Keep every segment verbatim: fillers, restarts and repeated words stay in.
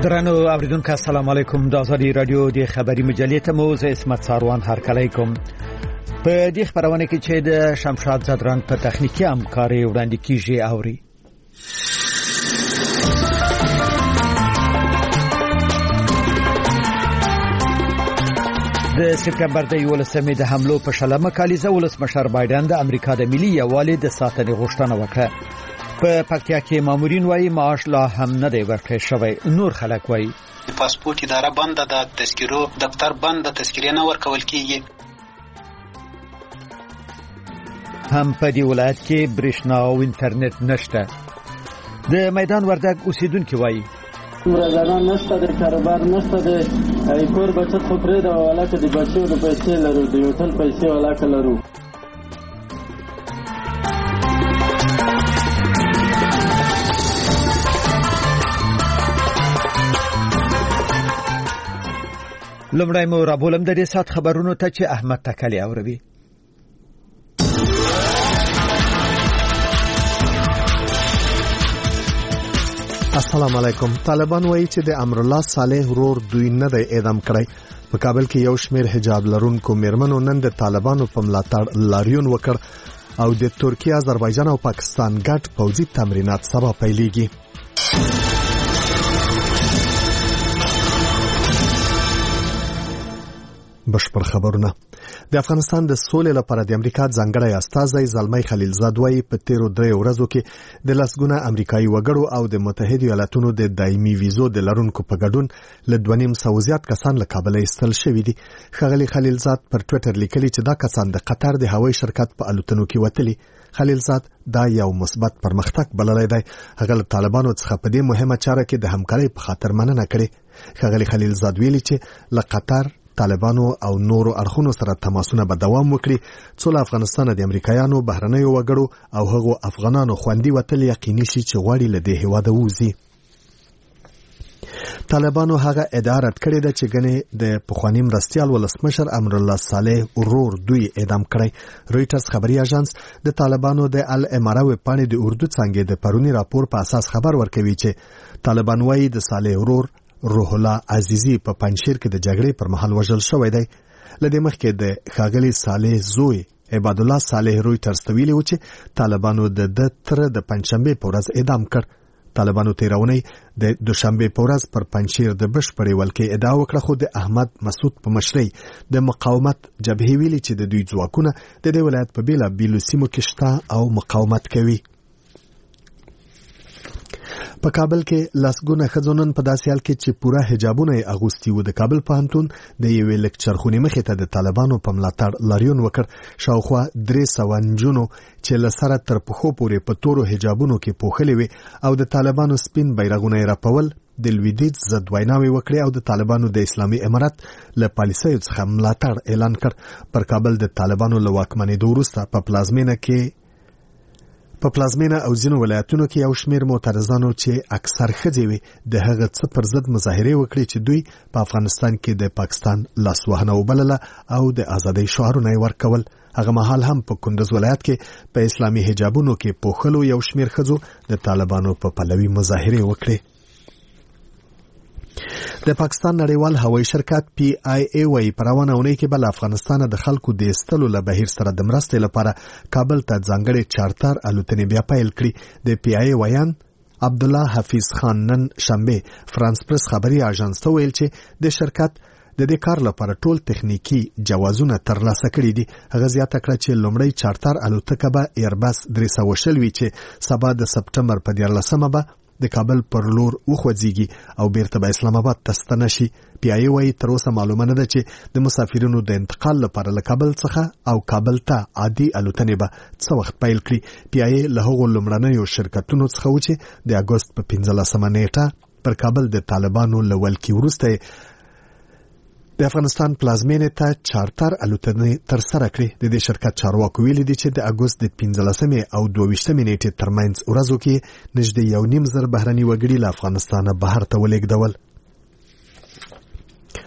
درنو اوریدونکو السلام علیکم. د ازادي رادیو د خبري مجلې ته مو زه اسمت ساروان هرکلی کوم. په دې خبرونه کې چې د شمشاد زدران په تخنیکی همکاري وړاندې کیږي اوري. د سپتمبر د یولسمې د حملو په شلمه کالیزه ولسمشر بایدن د امریکا د ملي یووالي د ساتنې غوښتنه وکړه. په پکتیا کې مامورین وايي معاش لا هم نه دی ورکړل شوی. نور خلک وايي پاسپورت اداره بند ده، تذکرو دفتر بند ده، تذکرې نه ورکول کیږي. هم په دې ولایت کې برېښنا او انټرنیټ نشته. د میدان وردګ اوسیدونکو وايي ورځانه نشته، د کاروبار نشته، د کور بچت خو پرې ده، ولاکه د بچو د پیسې لرو، د یو تل پیسې ولاکه لرو. لمړی مو رابولم د دې سات خبرونو ته چې احمد تکلی اوروي. السلام علیکم. طالبان وایي چې د امرالله صالح ورور دوی نه دی اعدام کړی. په کابل کې یو شمېر حجاب لرونکو میرمنو نن د طالبانو په ملاتړ لاریون وکړ او د ترکیه، آذربایجان او پاکستان ګډ پوځي تمرینات سبا پیلېږي. بشپړ خبرونه. د افغانستان د سولې لپاره د امریکا ځانګړی استازی زلمی خلیلزاد وايي په تیرو درې ورځو کې د لسګونه امریکایي وګړو او د متحده ایالاتونو د دایمي ویزو د لرونکو په ګډون له دوه نیم سوه زیات کسان له کابل ایستل شوي دي. ښاغلي خلیلزاد پر ټویټر لیکلي چې دا کسان د قطر د هوایي شرکت په الوتنو کې وتلي. خلیلزاد دا یو مثبت پرمختګ بللی دی. هغه له طالبانو څخه په دې مهمه چاره کې د همکارۍ په خاطر مننه کړې. ښاغلي خلیلزاد ویلي چې له قطر، طالبانو او نورو اړخونو سره تماسونه به دوام وکړي څو له افغانستان د امریکایانو، بهرنیو وګړو او هغو افغانانو خوندي وتل یقیني شي چې غواړي له دې هېواده ووځي. طالبانو هغه ادعا رد کړې ده چې ګنې د پخواني مرستیال ولسمشر امرالله صالح ورور دوی اعدام کړی. رویټرز خبري اژانس د طالبانو د الاماره ویبپاڼې د اردو څانګې د پرونی راپور په اساس خبر ورکوي چې طالبان وايي د صالح ورور روح الله عزیزی په پنځشیر کې د جګړې پر مهال وژل شوی دی. لدې مخکې د ښاغلي صالح زوی عباد الله صالح رویټرز ته ویلي و چې طالبانو د د تر د پنځشنبې په ورځ اعدام کړ. طالبانو تیرونی د دوشنبې په ورځ پر پنځشیر د بشپړې ولکې ادعا وکړه، خو د احمد مسعود په مشرۍ د مقاومت جبهې ویلي چې د دوی ځواکونه د دې ولایت په بیلابیلو سیمو کې شته او مقاومت کوي. په کابل کې لسګونه ښځو نن په داسې حال کې چې پوره حجابونه یې اغوستي وو د کابل پوهنتون د یوې لکچرخونې مخې ته د طالبانو په ملاتړ لاریون وکړ. شاوخوا درې سوه نجونو چې له سره تر پښو پورې په تورو حجابونو کې پوښلې وې او د طالبانو سپین بیرغونه یې رپول، د لویدیځ ضد ویناوې وکړې او د طالبانو د اسلامي امارت له پالیسیو څخه ملاتړ اعلان کړ. پر کابل د طالبانو له واکمنېدو وروسته په پلازمینه کې په پلازمینه او ځینو ولایتونو کې یو شمېر معترضانو چې اکثر ښځې وي د هغه څه پر ضد مظاهرې وکړې چې دوی په افغانستان کې د پاکستان لاسوهنه وبلله او د ازادۍ شعارونه یې ورکول. هغه مهال هم په کندوز ولایت کې په اسلامي حجابونو کې پوښلو یو شمېر ښځو د طالبانو په پلوي مظاهرې وکړې. د پاکستان نړیوال هوایي شرکت پی آی ای وايي په روانه اونۍ کې به له افغانستانه د خلکو د ایستلو له بهیر سره د مرستې لپاره کابل ته ځانګړې چارتر الوتنې بیا پیل کړي. د پی آی ای ویان عبدالله حفیظ خان نن شنبه فرانس پرس خبري اژانس ته ویل چې د شرکت د دې کار لپاره ټول تخنیکی جوازونه ترلاسه کړي دي. هغه زیاته کړه چې لومړی چارتر الوتکه به ایرباس درې سوه شل وي چې سبا د سپټمبر په دیارلسمه به د کابل پر لور وخوځيږي او بیرته به اسلام آباد ته ستنه شي. پی آی ای وايي تر اوسه معلومه نه ده چې د مسافرینو د انتقال لپاره له کابل څخه او کابل ته عادي الوتنې به څه وخت پیل کړي. پی آی ای له هغو لومړنیو شرکتونو څخه و چې د اګوست په پنځلسمه نیټه پر کابل د طالبانو له ولکې وروسته د افغانستان پلازمینې ته چارتر الوتنې تر سره کړې. د دې شرکت چارواکو ویلي دي چې د اګوست د پنځلسمې او دوه ویشتمې نیټې ترمنځ ورځو کې نږدې یو نیم زر بهرني وګړي له افغانستانه بهر ته ولېږدول.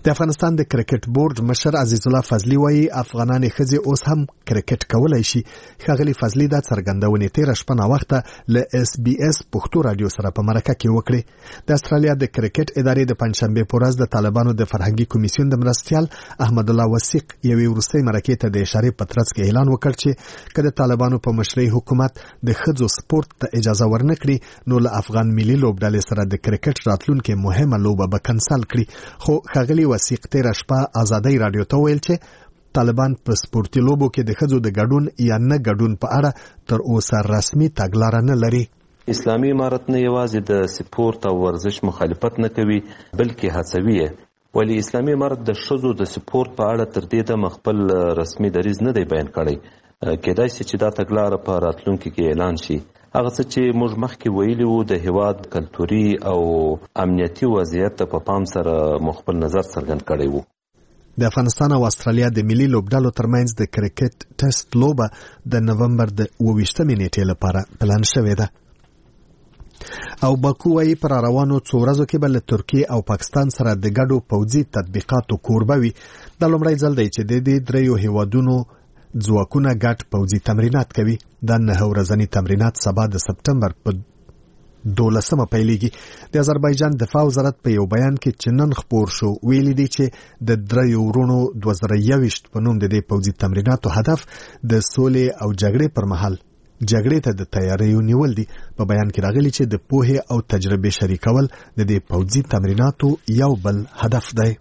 د افغانستان د کرکټ بورډ مشر عزیز الله فضلی وایي افغانان خزي اوس هم کرکټ کولای شي. ښاغلي فضلی دا څرګندونه تیر شپه نا وخته ل اس بي اس پښتو رادیو سره په مرکه کې وکړه. د استرالیا د کرکټ ادارې د پنځشنبه په ورځ د طالبانو د فرهنګي کمیسیون د مرستيال احمد الله وثیق یوې وروستۍ مرکه ته د اشاره په ترڅ کې اعلان وکړ چې کله طالبانو په مشرۍ حکومت د خزو سپورت ته اجازه ورنکړي نو له افغان ملي لوبډلې سره د کرکټ راتلونکو مهمه لوبه به کنسل کړي. خو ښاغلي وثیق تیر شپه آزادۍ رادیو ته ویل چې طالبان په سپورتي لوبو کې د خزو د ګډون یا نه ګډون په اړه تر اوسه رسمي تګلاره نه لري. اسلامي امارت نه یوازې د سپورت او ورزش مخالفت نه کوي بلکې هڅوي یې، ولی اسلامي امارت د ښځو د سپورت په اړه تر دې دمه خپل رسمي دریځ نه دی بیان کړی. کېدای شي چې دا تګلاره په راتلونکي کې اعلان شي. هغه څه چې موږ مخکې ویلي وو د هیواد کلتوري او امنیتي وضعیت ته په پام سره خپل نظر څرګند کړی وو. د افغانستان او استرالیا د ملي لوبډلو ترمنځ د کرکټ ټیسټ لوبه د نومبر د اوویشتمې نیټې لپاره پلان شوې ده. او باکو وايي پر روانو څو ورځو کې بل ترکیه او پاکستان سره د ګډو پوځي تطبیقاتو کوربه وي. د لومړی ځل دی چې د دې دریو هیوادونو ځواکونه ګډ پوځي تمرینات کوي. د نه ورځنی تمرینات سبا د سپتمبر په دولسمه پیلېږي. د آذربایجان دفاع وزارت په یو بیان کې چې نن خپور شو ویلي دی چې د دریو ورونو دوه زره یوویشت په نوم د دې پوځي تمریناتو هدف د سولې او جګړې پر مهال جګړې ته د تیاریو نیول دي. په بیان کې راغلي چې د پوهې او تجربې شریکول د دې پوځي تمریناتو یو بل هدف دی.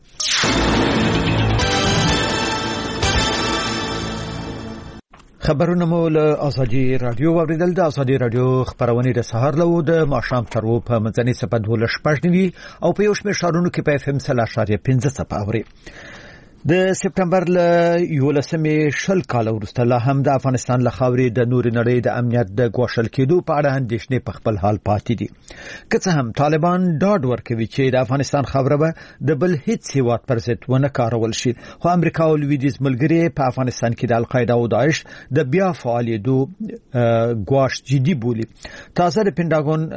خبرونه مو له ازادي رادیو اوریدل. د ازادي رادیو خبرونه د سهار له د ماښام تر و په منځني سپد ول شپږنی او په یو شمېر شهرونو کې په اف ام سل اشاریه پنځه صفه اوري. د سپتمبر له یولسمې شل کال وروسته لا هم د افغانستان له خاورې د نور نړۍ د امنیت د ګواښل کېدو په اړه اندېښنې په خپل حال پاتې دي. که څه هم طالبان ډاډ ورکوي چې د افغانستان خاوره به د بل هیڅ هیواد پر ضد ونه کارول شي، خو امریکا او لویدیځ ملګري په افغانستان کې د القاعده او داعش د بیا فعالیدو ګواښ جدي بولي. تازه د پینټاګون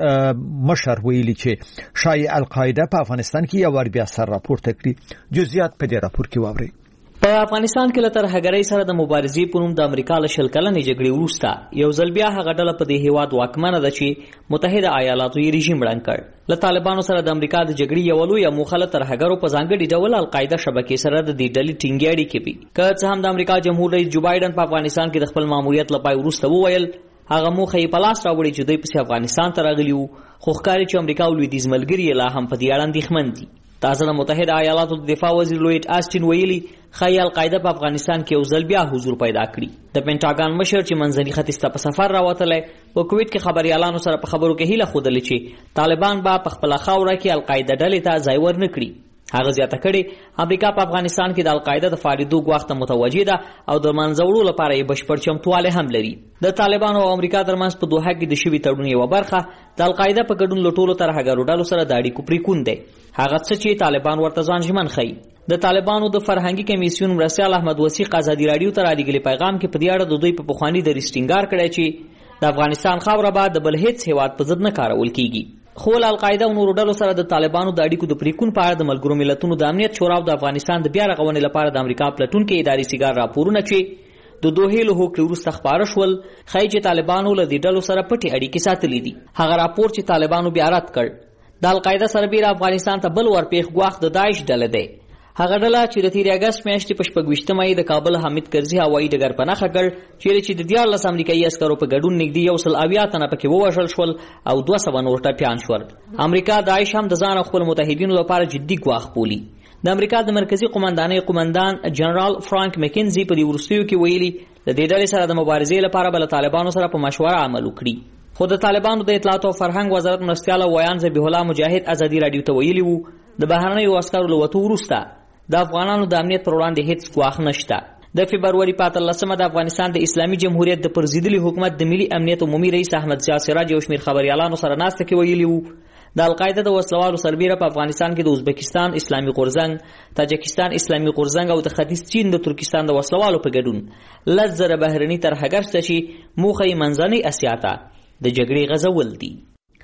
مشر ویلي چې شایع القاعده په افغانستان کې یو ور بیا سر راپورته کړي. جزئیات په دې راپور کې په افغانستان کې له ترهګرۍ سره د مبارزې په نوم د امریکا له شل کلنې جګړې وروسته یو ځل بیا هغه ډله په دې هیواد واکمنه ده چې متحده ایالاتو یې رژیم ړنګ کړ. له طالبانو سره د امریکا د جګړې یو لویه موخه له ترهګرو په ځانګړي ډول القاعده شبکې سره د دې ډلې ټینګې اړیکې وي. که څه هم د امریکا جمهور رئیس جو بایدن په افغانستان کې د خپل ماموریت له پای وروسته وویل هغه موخه یې په لاس راوړې چې دوی پسې افغانستان ته راغلي وو، خو ښکاري چې امریکا او لویدیځ ملګري یې لا هم په دې اړه اندېښمن دي. تازه د متحده ایالاتو د دفاع وزیر لوید آسټین ویلي ښایي القاعده په افغانستان کې یو ځل بیا حضور پیدا کړي. د پینټاګان مشر چې منځني ختیځ ته په سفر راوتلی په کویټ کې خبریالانو سره په خبرو کې هیله ښودلې چې طالبان به په خپله خاوره کې القاعده ډلې ته ځای ورنه کړي. هغه زیاته کړې امریکا په افغانستان کې د القاعده د فعالیدو ګواښ ته متوجه ده او د منځوړو لپاره یې بشپړ چمتوالی هم لري. د طالبانو او امریکا ترمنځ په دوحه کې د شوي تړون یوه برخه د القاعده په ګډون له ټولو ترهګرو ډلو سره د اړیکو پریکون دی، هغه څه چې طالبان ورته ځان ژمن ښیي. د طالبانو د فرهنګي کمیسیون مرستیال احمد وثیق ازادي راډیو ته رالیږلي پیغام کې په دې اړه د دوی په پخواني دریځ ټینګار کړی چې د افغانستان خاوره به د بل هیڅ هیواد په ضد نه کارول کیږي. خو له القاعده او نورو ډلو سره د طالبانو د اړیکو د پریکون په اړه د ملګرو ملتونو د امنیت شورا او د افغانستان د بیا رغونې لپاره د امریکا پلټونکي ادارې سیګار راپورونه چې د دوحې له هوکړې وروسته خپاره شول ښایي چې طالبانو له دې ډلو سره پټې اړیکې ساتلې دي. هغه راپور چې طالبانو بیا رد کړ د القاعده سربیره افغانستان ته بل ورپېښ ګواښ د داعش ډله دی. هغه ډله چې د تېرې اګست میاشتې په شپږویشتمه یې د کابل حامد کرزي هوایي ډګر په نښه کړ چیرې چې د دیارلس امریکایي عسکرو په ګډون نږدې یو سل اویا تنه پکې ووژل شول او دوه سوه نور ټپیان شول. امریکا داعش هم د ځان او خپلو متحدینو لپاره جدي ګواښ بولي. د امریکا د مرکزي قمندانۍ قمندان جنرال فرانک مکینزي په دې وروستیو کې ویلي د دې ډلې سره د مبارزې لپاره به له طالبانو سره په مشوره عمل وکړي. خو د طالبانو د اطلاعاتو او فرهنګ وزارت مرستیال او ویان ذبیح الله مجاهد ازادي راډیو ته ویلي وو د بهرنیو عسکرو له وتو وروسته د افغانانو د امنیت پر وړاندې هیڅ ګواښ نشته. د فبروري په اتلسمه د افغانستان د اسلامي جمهوریت د پرځېدلي حکومت د ملي امنیت عمومي رئیس احمد ضیاء سراج یو شمېر خبریالانو سره ناسته کې ویلي وو د القاعده د وسلوالو سربیره په افغانستان کې د ازبکستان اسلامي غورځنګ، تاجکستان اسلامي غورځنګ او د ختیځ چین د ترکستان د وسلوالو په ګډون لس زره بهرني ترهګر شته چې موخه یې منځنۍ اسیا ته د جګړې غځول دي.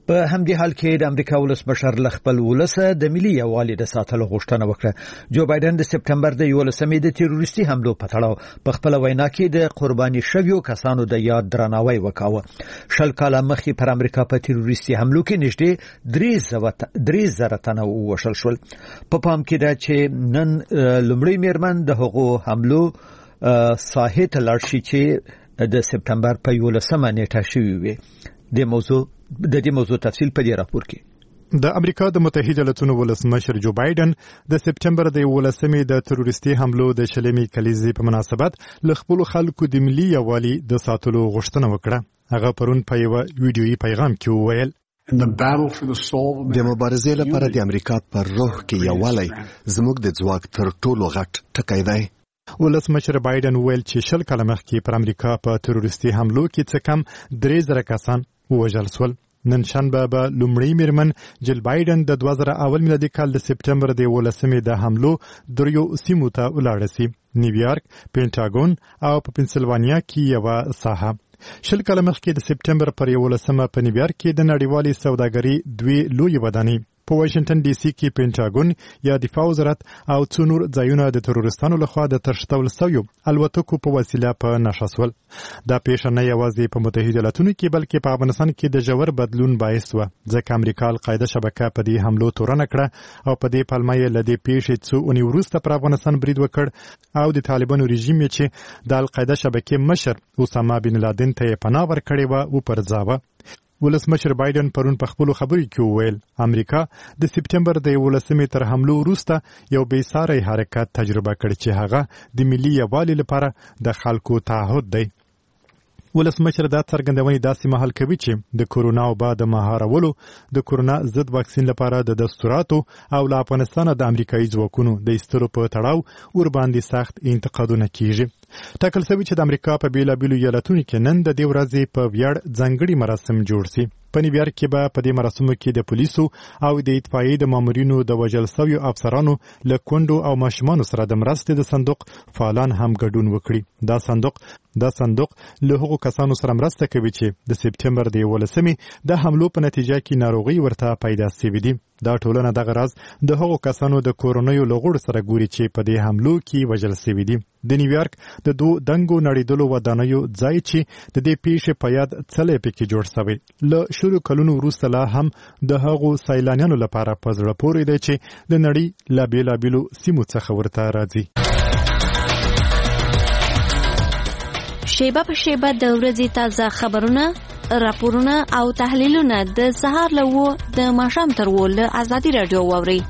په همدې حال کې د امریکا ولسمشر ل خپل ولسه د ملي یووالي د ساتلو غوښتنه وکړه. جو بایدن د سپټمبر د یولسمې د تروریستي حملو په تړاو په خپل وینا کې د قرباني شویو کسانو د یاد درناوی وکاوه. شل کاله مخکې پر امریکا په تروریستي حملو کې نږدې درې زره تنه ووژل شول. په پام کې ده چې نن لومړی میرمن د هغو حملو ساحې ته لاړ شي چې د سپټمبر په یولسمه نیټه شوې وي. د موضوع د دې موضوع تفصیل په دې راپور کې د امریکا د متحده ایالاتونو ولسمشر جو بایدن د سپټمبر د یولسمې د تروریستي حملو د شلمې کلیزې په مناسبت ل خپل خلکو د ملي یووالي د ساتلو غوښتنه وکړه. هغه پرون په یو ویډیويي پیغام کې وویل د مبارزې لپاره د امریکا پر روح کې یووالی زموږ د ځواک تر ټولو غټ ټکی دی. ولسمشر بایدن ویل چې شل کاله مخکې پر امریکا په تروریستي حملو کې څه کم درې زره کسان ووژل شول. نن شنبه به لومړی میرمن جل بایدن د دوه زره اول میلادي کال د سپټمبر د یولسمې د حملو دریو سیمو ته ولاړ شي: نیویارک، پینټاګون او په پنسلوانیا کې یو ساحه. شل کاله مخکې د سپټمبر پر یولسمه په نیویارک کې د نړیوالې سوداګرۍ دوی لوی ودانۍ په واشنگټن ډي سي کې پینټاګون یا دفاع وزارت او څو نور ځایونه د تروریستانو لخوا د ترشتول شویو الوتکو په وسیله په نښه شول. دا پیښه نه یوازې په متحده ایالاتونو کې بلکې په افغانستان کې د ژور بدلون باعث و، ځکه امریکا القاعده شبکه په دې حملو تورنه کړه او په دې پلمه یې له دې پیښې څو اونۍ وروسته پر افغانستان برید وکړ او د طالبانو رژیم چې د القاعده شبکې مشر اسامه بن لادن ته یې پناه ورکړې وه وپرځاوه. ولسمشر بایدن پرون په خپل خبرو کې وویل امریکا د سپټمبر د یولسمې تر حملو وروسته یو بې ساري حرکت تجربه کړ چې هغه د ملي یووالي لپاره د خلکو تعهد دی. ولسمشر دا څرګندونې داسې مهال کوي چې د کورونا وبا د مهارولو د کورونا ضد واکسین لپاره د دستوراتو او له افغانستان د امریکایي ځواکونو د ایستلو په تړاو ور باندې سخت انتقادونه کیږي. ټاکل شوی چې د امریکا په بیلابیلو ایالتونو کې نن د دې ورځې په ویاړ ځانګړي مراسم جوړ شي. په نیویارک کې به په دې مراسمو کې د پولیسو او د اطفائیې د مامورینو د وژل شویو افسرانو له کونډو او ماشومانو سره د مرستې د صندوق فعالان هم ګډون وکړي. دا صندوق دا صندوق له هغو کسانو سره مرسته کوي چې د سپټمبر د یولسمې د حملو په نتیجه کې ناروغي ورته پیدا شوې دي. دا ټولنه دغه راز د هغو کسانو د کورونیو لغړو سره ګوري چې په دې حملو کې وژل شوي دي. د نیویارک د دوه دنګو نړیدلو ودانیو ځای چې د دې پیښې په یاد څلې پکې جوړ شوی له شروع کلونو وروسته لا هم د هغو سیلانیانو لپاره په زړه پورې دی چې د نړۍ له بیلابیلو سیمو څخه ورته راځي. شیبه په شیبه د ورځې تازه خبرونه، راپورونه او تحلیلونه د سهار له وو د ماښام تر وو له ازادي راډیو واورئ.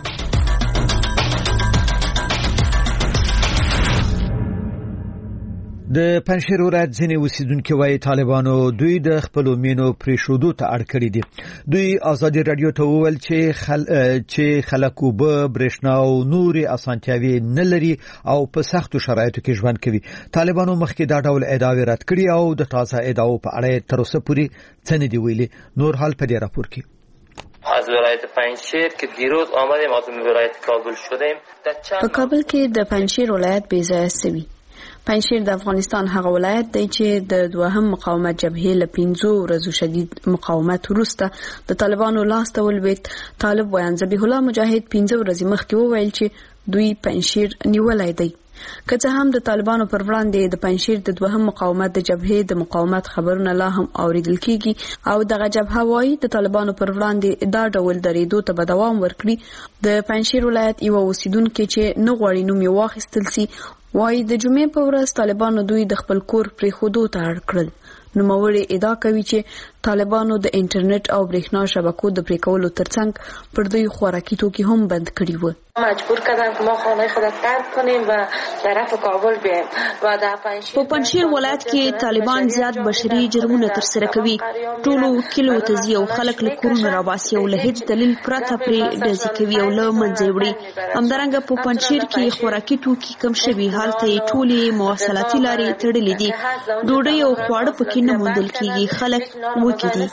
د پنځشیر ولایت ځینې اوسیدونکو وايي طالبانو دوی د خپل مینو پریښودو ته اړ کړی دي. دوی ازادي رادیو ته وویل چې خل... چې خلکو به برېښنا او نوري اسانتیاوي نه لري او په سختو شرایطو کې ژوند کوي. طالبانو مخکې دا ډول ادعاوې رد کړي او د تازه ادعاو په اړه تر اوسه پورې څه نه دي ویلي. نور حال په دې راپور کې از ولایت پنجشیر که دیروز آمدیم از ولایت کابل شدیم. په کابل کې د پنجشیر ولایت بې ځایه سوي. پنجشیر د افغانستان هغه ولایت دی چې د دوهم مقاومت جبهې له پنځو ورځو شدید مقاومت وروسته د طالبانو لاس ته ولوېد. طالب ویان ذبیح الله مجاهد پنځه ورځې مخکې وویل چې دوی پنجشیر نیولی دی. که څه هم د طالبانو پر وړاندې د پنجشیر د دوهم مقاومت د جبهې د مقاومت خبرونه لا هم اوریدل کیږي او دغه جبهه وايي د طالبانو پر وړاندې دا ډول درېدو ته به دوام ورکړي. د پنجشیر ولایت یو اوسیدونکو چې نه غواړي نوم یې واخیستل سي وايي د جمعې په ورځ طالبانو دوی د خپل کور پرېښودو ته اړ کړل. نوموړی ادعا کوي چې طالبانو د انټرنیټ او برېښنا شبکو د پرې کولو ترڅنګ پر دوی خوراکي توکي هم بند کړي وو. مجبور کردن که ما خانه خود را ترک کنیم و طرف کابل بیایم و در پنجشیر په پنجشیر ولایت کې طالبان زیات بشري جرمونه ترسره کوي. ټولو کلیو ته ځي او خلک له کورونو راوباسي او له هیڅ دلیل پرته پرې ډزې کوي او له منځه وړي. همدارنګه په پنجشیر کې خوراکي توکي کم شوي، هلته یې ټولې مواصلاتي لارې تړلې دي. ډوډۍ او خواړه پکې نه موندل کېږي. خلک وږي دي.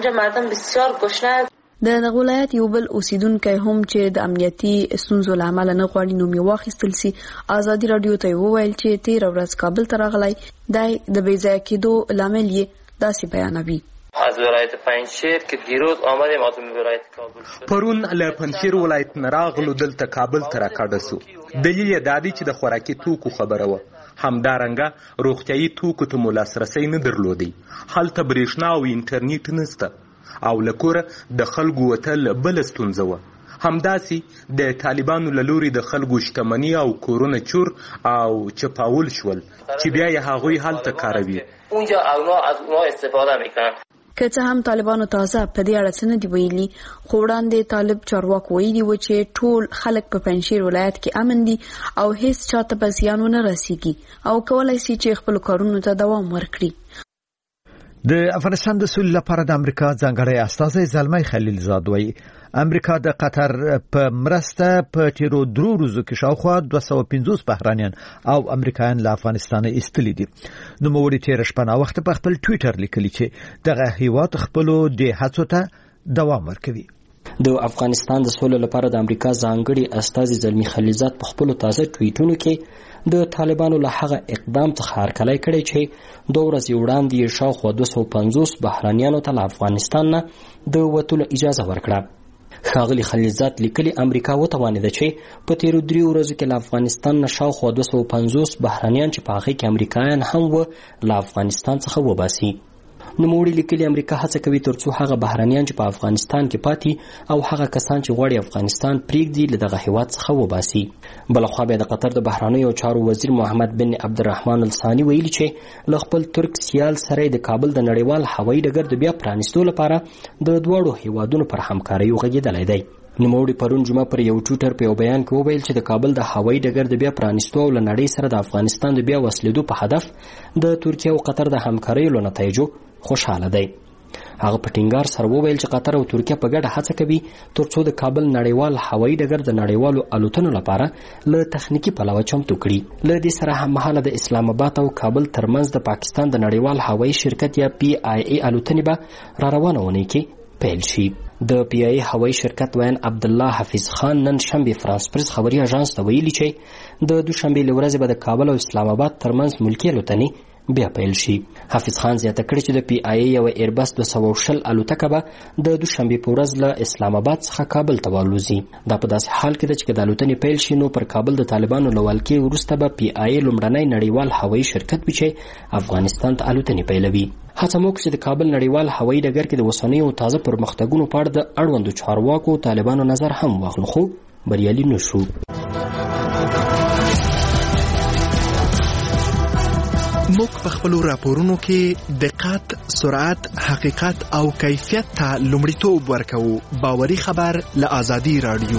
د دغه ولایت یو بل اوسیدونکی هم چې د امنیتي ستونزو له امله نه غواړي نوم یې واخیستل سي ازادي رادیو ته وویل چې تېره ورځ کابل ته راغلی دی. د بې ځایه کېدو لامل یې داسې بیانوي. از ولایت پنجشیر که دیروز آمدیم از ولایت کابل شد. پرون له پنجشیر ولایت نه راغلو دلته کابل ته راکړه سو. دلیل یې دا دی چې د خوراکي توکو خبره وه. همدارنګه روغتیایي توکو ته مو لاسرسی نه درلودی. هلته برېښنا او انټرنیټ نسته او له کوره د خلکو وتل بله ستونزه وه. همداسې د طالبانو له لوري د خلکو شتمني او کورونه چور او چپاول شول چې بیا یې هغوی هلته کاروي. اونجا اونا از اونا استفاده میکنن. که څه هم طالبانو تازه په دې اړه څه نه دي ویلي، خو وړاندې طالب چارواکو ویلي و چې ټول خلک په پنجشیر ولایت کې امن دي او هیڅ چاته به زیان ونه رسیږي او کولای شي چې خپل کارونو ته دوام ورکړي. د افغانستان د سولې لپاره د امریکا ځانګړی استازی زلمی خلیلزاد وایي امریکا د قطر په مرسته په تیرو درو ورځو کې شاوخوا دوه سوه پنځوس بهرانیان او امریکایان له افغانستانه ایستلي دي. نوموړي تېره شپه ناوخته په خپل ټویټر لیکلي چې دغه هیواد خپلو دې هڅو ته دوام ورکوي. د افغانستان د سولې لپاره د امریکا ځانګړي استازي زلمی خلیلزاد په خپلو تازه ټویټونو کې د طالبانو له هغه اقدام څخه هرکلی کړی چې دوه ورځې وړاندې یې شاوخوا دوه سوه پنځوس بهرانیانو ته له افغانستان نه د وتلو اجازه ورکړه. ښاغلي خلیلزاد لیکلي امریکا وتوانېده چې په تیرو دریو ورځو کې له افغانستان نه شاوخوا دوه سوه پنځوس بهرانیان چې په هغې کې امریکایان هم وه له افغانستان څخه وباسي. نوموړي لیکلي امریکا هڅه کوي ترڅو هغه بهرانیان چې په افغانستان کې پاتې او هغه کسان چې غواړي افغانستان پرېږدي له دغه هیواد څخه وباسي. بلخوا بیا د قطر د بهرنیو چارو وزیر محمد بن عبدالرحمن الثاني ویلي چې له خپل ترک سیال سره د کابل د نړیوال هوایي ډګر د بیا پرانیستو لپاره د دواړو هیوادونو پر همکاریو غږېدلی دی. نوموړي پرون جمعه پر یو ټویټر په یو بیان کې وویل چې د کابل د هوایي ډګر د بیا پرانیستو او له نړۍ سره د افغانستان د بیا وصلېدو په هدف د ترکیه او قطر د همکاریو له نتایجو خوشحاله دی. هغه په ټینګار سره وویل چې قطر او ترکیه په ګډه هڅه کوي ترڅو د کابل نړیوال هوایي ډګر د نړیوالو الوتنو لپاره له تخنیکي پلوه چمتو کړي. له دې سره هممهاله د اسلام آباد او کابل ترمنځ د پاکستان د نړیوال هوایي شرکت یا پی آی ای الوتنې به را روانه اونۍ کې پیل شي. د پی آی ای هوایي شرکت وین عبدالله حفیظ خان نن شنبې فرانس پریس خبري اژانس ته ویلي چې د دوشنبې له ورځې به د کابل او اسلام آباد ترمنځ ملکي الوتنې بیا پیل شي. حفیظ خان زیاته کړې چې د پی آی ای یوه ایربس دوه سوه شل الوتکه به د دوشنبې په ورځ له اسلام آباد څخه کابل ته والوځي. دا په داسې حال کې ده چې که د الوتنې پیل شي نو پر کابل د طالبانو له ولکې وروسته به پی آی ای لومړنی نړیوال هوایي شرکت وي چې افغانستان ته الوتنې پیلوي. هڅه موږ چې د کابل نړیوال هوایي ډګر کې د اوسنیو تازه پرمختګونو په اړه د اړوندو چارواکو طالبانو نظر هم واخلو خو بریالي نه شو. موږ په خپلو راپورونو کې دقت، سرعت، حقیقت او کیفیت ته لومړیتوب ورکوو. باوري خبر له آزادي راډیو.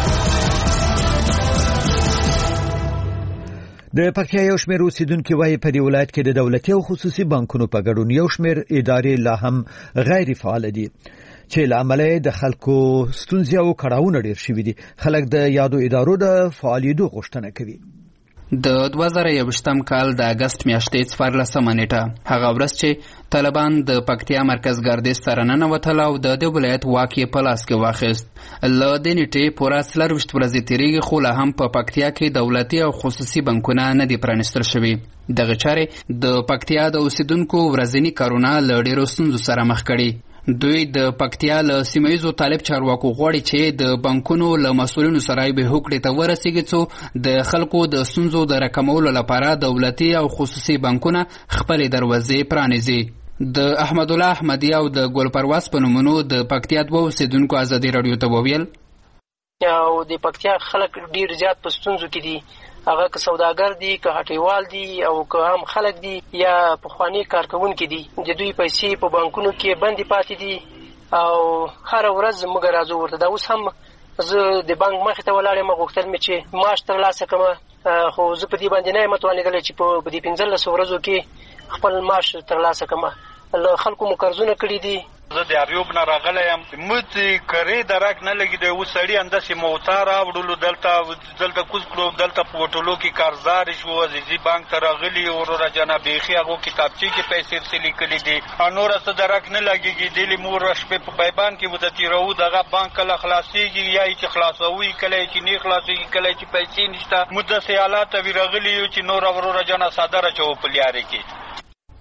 د پکتیا یو شمېر اوسیدونکي وایي په دې ولایت کې د دولتي او خصوصي بانکونو په ګډون یو شمېر ادارې لا هم غیر فعال دي چې له امله د خلکو ستونزې او کړاوونه ډېر شوي دي. خلک د یادو ادارو د فعالېدو غوښتنه کوي. د دوه زره یوویشتم کال د اګست میاشتې څوارلسمه نیټه هغه ورځ چې طالبان د پکتیا مرکز ګردیز ته راننوتل او د دې ولایت واک یې په لاس کې واخیست. له دې نیټې پوره څلرویشت ورځې تېرېږي خو لا هم په پکتیا کې دولتي او خصوصي بانکونه نه دي پرانیستل شوي. دغه چارې د پکتیا د اوسیدونکو ورځني کارونه له ډېرو ستونزو سره مخ کړي. دوی د پکتیا له سیمه طالب چارواکو غواړي چې د بانکونو له مسؤلینو سره به هوکړې ته ورسیږي څو د خلکو د ستونزو د راکمولو لپاره دولتي او خصوصي بانکونه خپلې دروازې پرانیزي. د احمد الله احمدي او د ګل پرواز په نومونو د پکتیا دوه اوسیدونکو ازادي راډیو ته وویل او د پکتیا خلک ډیر زیات په ستونزو کې دي. هغه که سوداګر دي که هټیوال دي او که هم خلک دي یا پخواني کارکوونکي دي. د دوی پیسې په بانکونو کې بندې پاتې دي او هره ورځ موږ راځو ورته. دا اوس هم زه د بانک مخې ته ولاړ یم، غوښتل مې چې معاش ترلاسه کړم خو زه په دې باندې نه یم توانېدلی چې په دې پنځلسو ورځو کې خپل معاش ترلاسه کړم. له خلکو مو قرضونه کړي دي. زه د اریوب نه راغلی یم. موږ کرې درک نه لګېدی. اوس سړي همداسې موتا راوړلو دلته دلته کوز کړو. دلته په هوټلو کې کارزارې شو. عزیزي بانک ته راغلي وروره جانه بیخي هغو کتابچې کې پیسې ورسې لیکلي دي. نوره څه درک نه لګېږي. دلې مور شپې په بیبان کې به د تېروو دغه بانک کله خلاصېږي یا یې چې خلاصوي کله یې چې نه خلاصېږي کله یې چې پیسې نشته. موږ داسې حالات ته وي راغلي یو چې نوره وروره جانه ساده راچوو په لیارې کې.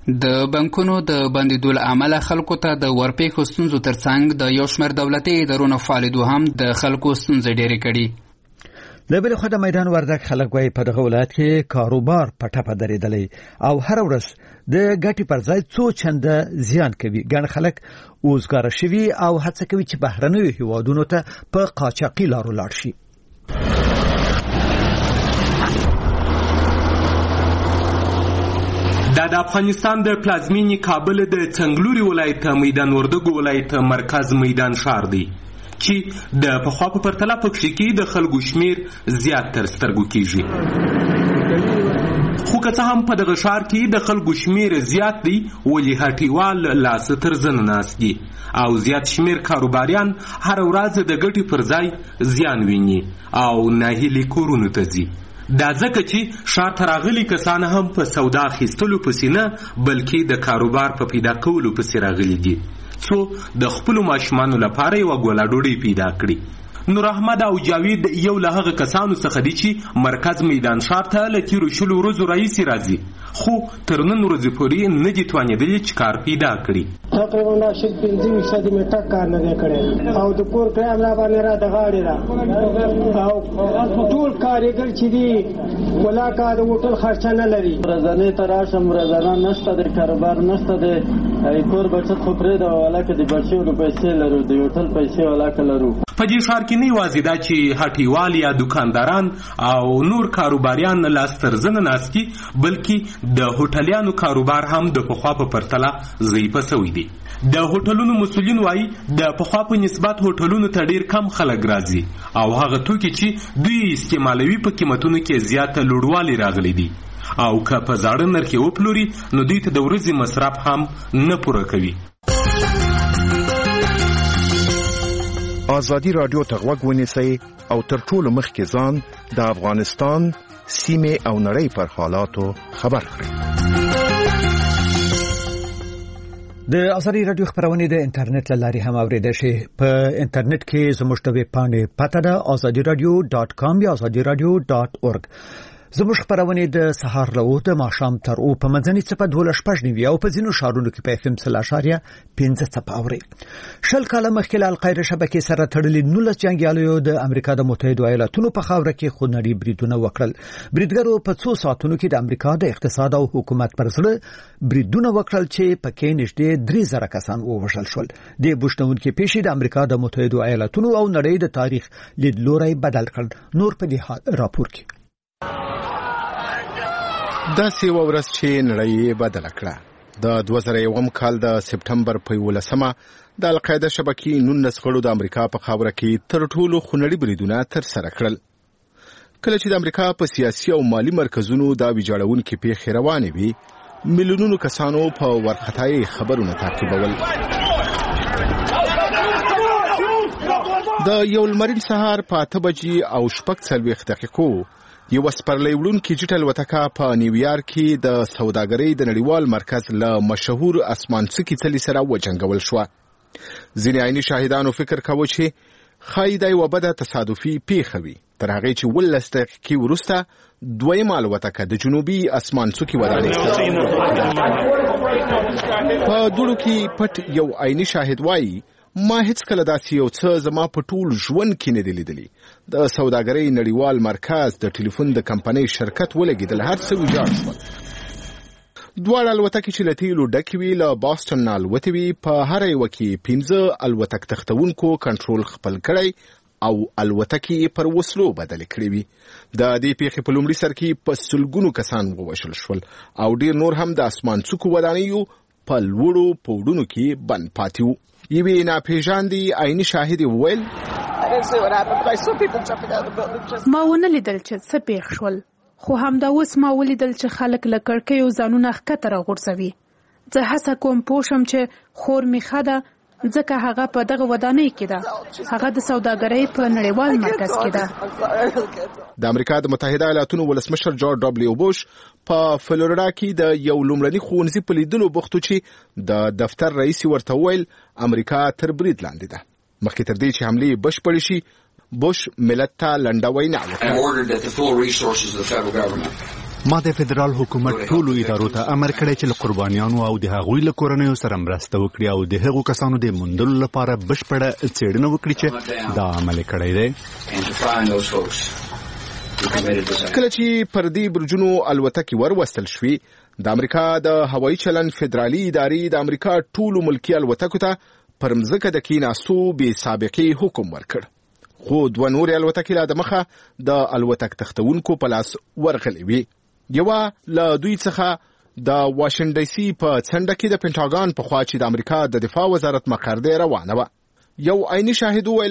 د بانکونو د بندیدو له امله خلکو ته د ورپېښو ستونزو ترڅنګ د یو شمېر دولتي ادارو فعالیدو هم د خلکو ستونزې ډېرې کړي. د بل خوا د میدان وردګ خلک وایي په دغه ولایت کې کاروبار په ټپه درېدلی او هر ورځ د ګټې پر ځای څو چنده زیان کوي. ګڼ خلک اوزګاره شوي او هڅه کوي چې بهرنیو هیوادونو ته په قاچاقي لارو لاړ شي. دا د افغانستان د پلازمینې کابل د څنګلوري ولایت میدان وردګ ولایت مرکز میدان شار دی چې د پخوا په پرتله پکې کې د خلکو شمیر زیات تر سترګو کیږي. خو که څه هم په دغه ښار کې د خلکو شمیر زیات دی ولې هټیوال لاس تر زنه ناست دي او زیات شمیر کاروباریان هر ورځ د ګټې پر ځای زیان ویني او ناهیلي کورونو ته ځي. دا ځکه چې ښار ته راغلي کسان هم په سودا اخیستلو پسې نه بلکې د کاروبار په پیدا کولو پسې راغلي دي څو د خپلو ماشومانو لپاره یوه ګوله ډوډۍ پیدا کړي. نور احمد او جاوید یو له هغه کسانو څخه دي چې مرکز میدان ښار ته له تېرو شلو ورځو راهیسې راځي خو تر نن ورځې پورې نه دي توانېدلي چې کار پیدا کړي. تقریبا شل پنځه ویشت ساعته مې ټک کار نه دی کړی او د کور کرایه هم راباندې را د غاړې ده او ټول کارګر چې دي ولاکه د هوټل خرچه نه لري. ورځنی ته راشم ورځنه نشته د کاروبار نشته د کور بچت خو پرېږده ولاکه د بچیو پیسې لرو د هوټل پیسې ولاکه لرو. په دې ښار کې نه یوازې دا چې هټیوال یا دکانداران او نور کاروباریان لاس تر زنه ناست دي بلکې د هوټلیانو کاروبار هم د پخوا په پرتله ضعیفه سوی دی. د هوټلونو مسؤلین وایي د پخوا په نسبت هوټلونو ته ډیر کم خلک راځي او هغه توکي چې دوی استعمالوي په قیمتونو کې زیاته لوړوالی راغلی دي او که په زاړه نرخ کې وپلوري نو دوی ته د ورځې مصرف هم نه پوره کوي. ازادي رادیو ته غوږ ونیسئ او تر ټولو مخکې ځان د افغانستان سیمې او نړۍ پر حالاتو خبر کړئ. د ازادي رادیو خبرونه د انټرنیټ له لارې هم اوریدل شي. په انټرنیټ کې زموږ د ویب پاڼې پته ده azadi radio dot com یا azadi radio dot org. زموږ خبرونه د سهار له وخته ماښام تر او په منځني څپه دوله شپږ نیوي او په ځینو ښارونو کې په اف ام سل اشاریه پنځه څپه اوري. شل کاله مخکې له القاعده شبکې سره تړلې نولس جنګیالیو د امریکا د متحده ایالاتونو په خاوره کې خونړي بریدونه وکړل. بریدګرو په څو ساعتونو کې د امریکا د اقتصاد او حکومت پر زړه بریدونه وکړل چې پکې نږدې درې زره کسان ووژل شول. د بوشنونکو پیښې د امریکا د متحده ایالاتونو او نړۍ د تاریخ لیدلوری بدل کړ. نور په دې راپور کې دا سی ورځ چې نړۍ بدله کړه. د دوه زره یو کال د سپټمبر په یولسمه د القاعده شبکې نولس غړو د امریکا په خاوره کې تر ټولو خونړي بریدونه تر سره کړل. کله چې د امریکا په سیاسي او مالی مرکزونو دا ویجاړونکې پیښې روانې وي میلیونونو کسانو په ورختای خبرونه تعقیبول. د یو لمرین سهار په اته بجې او شپږ څلوېښت دقیقو یو سپرلی وړونکې جټ الوتکه په نیویارک کې د سوداګرۍ د نړیوال مرکز له مشهور اسمانڅکي څلي سره وجنګول شوه. ځینې عیني شاهدانو فکر کاوه چې ښایي دا یوه بده تصادفي پیښه وي تر هغې چې ولس دقیقې وروسته دویمه الوتکه د جنوبي اسمانڅکي ودانۍ په دوړو کې پټ یو عیني شاهد وایي ما هیڅ کله داسې یو څه زما په ټول ژوند کې نه دی لیدلی. د سوداګرۍ نړیوال مرکز د ټلیفون د کمپنۍ شرکت ولګېدل هر څه ویجاړ شول. دواړه الوتکې چې له تیلو ډکې وي له باستون نه الوتې وي په هره یوه کې پنځه الوتک تختونکو کنټرول خپل کړی او الوتکې پر وسلو بدلې کړې وي. د دې پیښې په لومړي سر کې په سلګونو کسان ووژل شول او ډیر نور هم د اسمانڅکو ودانیو په لوړو پوړونو کې بند پاتې وو. یوې ناپېژاندې عیني شاهد وویل ما ونه لیدل چې څه پیښ شول خو همدا اوس ما ولیدل چې خلک له کړکیو ځانونه ښکته راغورځوي. زه هڅه کوم پوه شم چې خور مې ښه ده ځکه هغه په دغه ودانۍ کې ده. هغه د سوداګرۍ په نړیوال مرکز کې ده. د امریکا د متحده ایالاتونو ولسمشر جورج ډبلیو بوش په فلوریډا کې د یو لومړني ښوونځي په لیدلو بوخت و چې د دفتر رئیس ورته وویل امریکا تر برید لاندې ده. مخکې تر دې چې حملې بشپړې شي بوش ملت ته لنډه وینا وکړه. ما د فدرال حکومت ټولو ادارو ته امر کړی چې له قربانیانو او د هغوی له کورنیو سره مرسته وکړي او د هغو کسانو د موندلو لپاره بشپړه څېړنه وکړي چې دا عمل کړی دی. کله چې پر دې برجونو الوتکې وروستل شوې، د امریکا د هوایي چلند فدرالي ادارې د امریکا ټولو ملکي الوتکو ته پر مځکه د کېناستو بې سابقې حکم ورکړ، خو دوه نورې الوتکې لا د مخه د الوتک تختونکو په لاس ورغلې وې. یوه له دوی څخه د واشنګټن ډي سي په څنډه کې د پینټاګان په خوا چې د امریکا د دفاع وزارت مقر دی روانه وه. یو عیني شاهد وویل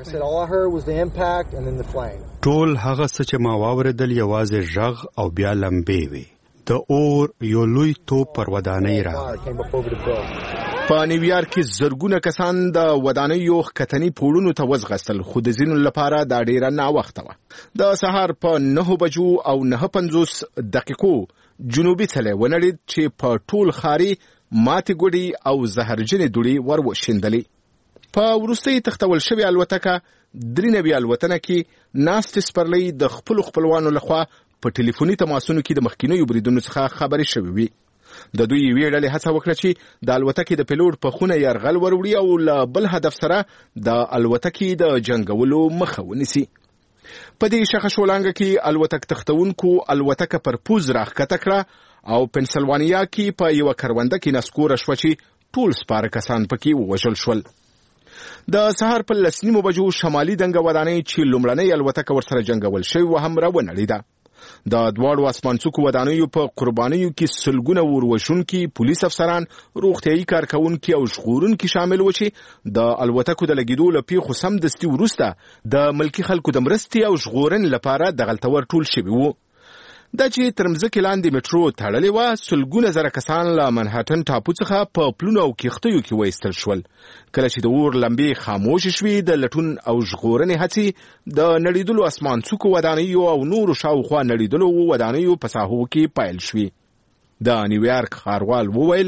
ټول هغه څه چې ما واورېدل یوازې غږ او بیا لمبې وې. د اور یو لوی توپ پر ودانۍ راغی. په نیویارک کې زرګونه کسان د ودانیو ښکتني پوړونو ته وځغستل، خو د ځینو لپاره دا ډیره ناوخته وه. د سهار په نهو بجو او نهه پنځوس دقیقو جنوبي څلی ونړېد چې په ټول ښاري ماتې ګوډې او زهرجنې دوړې ور وشیندلې. په وروستۍ تختول شوې الوتکه درې نوي الوتنه کې ناستې سپرلۍ د خپلو خپلوانو لخوا په ټلیفوني تماسونو کې د مخکینیو بریدونو څخه خبرې شوې وي. د دوی یوې ډلې هڅه وکړه چې د الوتکې د پیلوټ په خونه یرغل وروړي او له بل هدف سره د الوتکې د جنګولو مخه ونیسي. په دې شخه شولانګه کې الوتک تختونکو الوتکه پر پوز راښکته کړه او پنسلوانیا کې په یوه کرونده کې نسکوره شوه چې ټول سپاره کسان پکې ووژل شول. د سهار په لس نیمو بجو شمالي دنګه ودانۍ چې لومړنۍ الوتکه ورسره جنګول شوې وه هم راونړېده. د دواړو اسمانڅوکو ودانیو په قربانیو کې سلګونه وروژونکي، پولیس افسران، روغتیایي کارکوونکي او ژغورونکي شامل و چې د الوتکو د لګېدو له پیښو سمدستي وروسته د ملکي خلکو د مرستې او ژغورنې لپاره دغلته ورټول شوي وو. دا چې تر مځکې لاندې میټرو تړلې وه، سلګونه زره کسان له منهټن ټاپو څخه په پلونو او کښتیو کې وایستل شول. کله چې د اور لمبې خاموشې شوې، د لټون او ژغورنې هڅې د نړېدلو اسمانڅوکو ودانیو او نورو شاوخوا نړېدلو ودانیو په ساحو کې پیل شوې. د نیویارک ښاروال وویل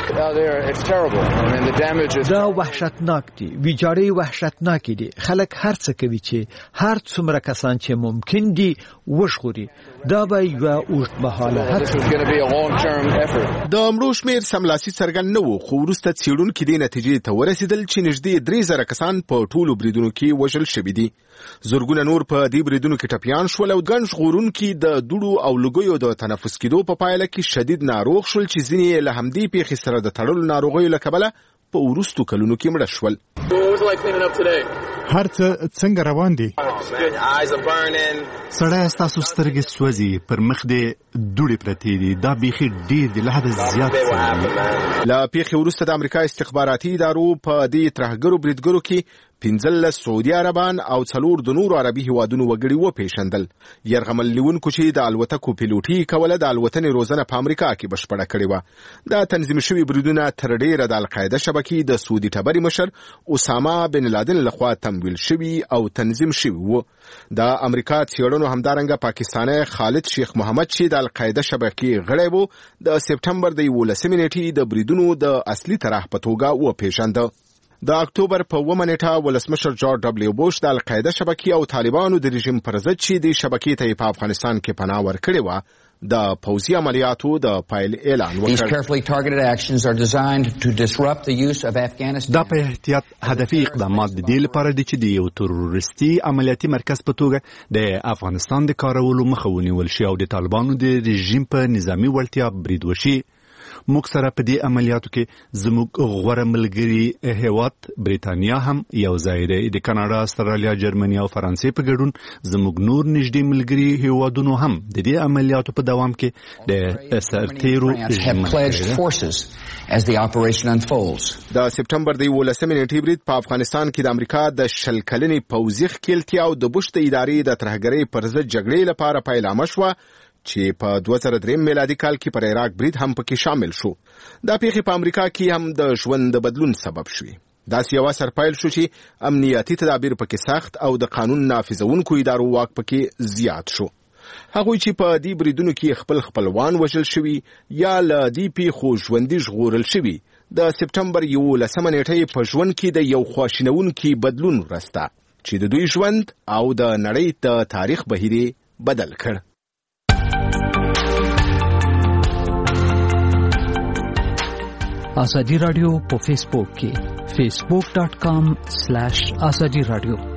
دا وحشتناک دي، ویجاړې وحشتناکې دي. خلک هر څه کوي چې هر څومره کسان چې ممکن دي وژغوري. دا به یوه اوږدمهاله هڅه د مړو شمېر سملاسي څرګند نه و، خو وروسته څېړونکي دې نتیجې ته ورسېدل چې نږدې درې زره کسان په ټولو بریدونو کې وژل شوي دي. زرګونه نور په دې بریدونو کې ټپیان شول او ګڼ ژغورونکي د دوړو او لوګیو د تنفس کېدو په پایله کې شدید ناروغ شول چې ځینې یې له همدې پیښې سره د تړلو ناروغیو له کبله په وروستو کلونو کې مړه شول. هر څه څنګه روان دي؟ سړی ستاسو سترګې سوځي، پر مخ دې دوړې پرتې دي. دا بیخي ډېر دي، له حده زیات سوځي. له پیښې وروسته د امریکا استخباراتي ادارو په دې ترهګرو بریدګرو کې پنځلس سعودي عربان او څلور د نورو عربي هیوادونو وګړي وپېژندل. یرغمل لیونکو چې د الوتکو پیلوټي کوله د الوتنې روزنه په امریکا کې بشپړه کړې وه. دا تنظیم شوي بریدونه تر ډېره د القاعده شبکې د سعودي ټبرې مشر اسامه بن لادن لخوا تمویل شوي او تنظیم شوي وو. د امریکا څېړنو همدارنګه پاکستانی خالد شیخ محمد چې د القاعده شبکې غړی و، د سپټمبر د یولسمې نیټې د بریدونو د اصلي طرح په توګه وپېژنده. د اکتوبر په اوومه نیټه ولسمشر جورج ډبلیو بوش د القاعده شبکې او طالبانو د رژیم پر ضد چې د شبکې ته په افغانستان کې پناه ورکړې وه، د پوځي عملیاتو د پایل اعلان وکړ. دا په احتیاط هدفي اقدامات د دې لپاره دي چې د یو تروریستي عملیاتي مرکز په توګه د افغانستان د کارولو مخه ونیول شي او د طالبانو د رژیم په نظامي وړتیا برید وشي. موږ سره په دې عملیاتو کې زموږ غوره ملګري هیواد بریتانیا هم یو ځای دی. د کاناډا، استرالیا، جرمني او فرانسې په ګډون زموږ نور نږدې ملګري هیوادونو هم د دې عملیاتو په دوام کې د سرتیرو د سپټمبر د یولسمې نیټې برید په افغانستان کې د امریکا د شل کلنې پوځي ښکیلتیا او د بوش د ادارې د ترهګرۍ پر ضد جګړې لپاره پیلامه شوه چې په دوه زره درې میلادي کال کې پر عراق برید هم پکې شامل شو. دا پیښې په امریکا کې هم د ژوند د بدلون سبب شوې. داسې یو اثر پیل شو چې امنیتي تدابیر پکې سخت او د قانون نافذونکو ادارو واک پکې زیات شو. هغوی چې په دې بریدونو کې خپل خپلوان وژل شوي یا له دې پیښو ژوندي ژغورل شوي، د سپټمبر یولسمه نیټه په ژوند کې د یو خواشینونکي بدلون ورسته چې د دوی ژوند او د نړۍ د تاریخ بهیر بدل کړ. ازادي رادیو په فیسبوک کې facebook.com/azadi radio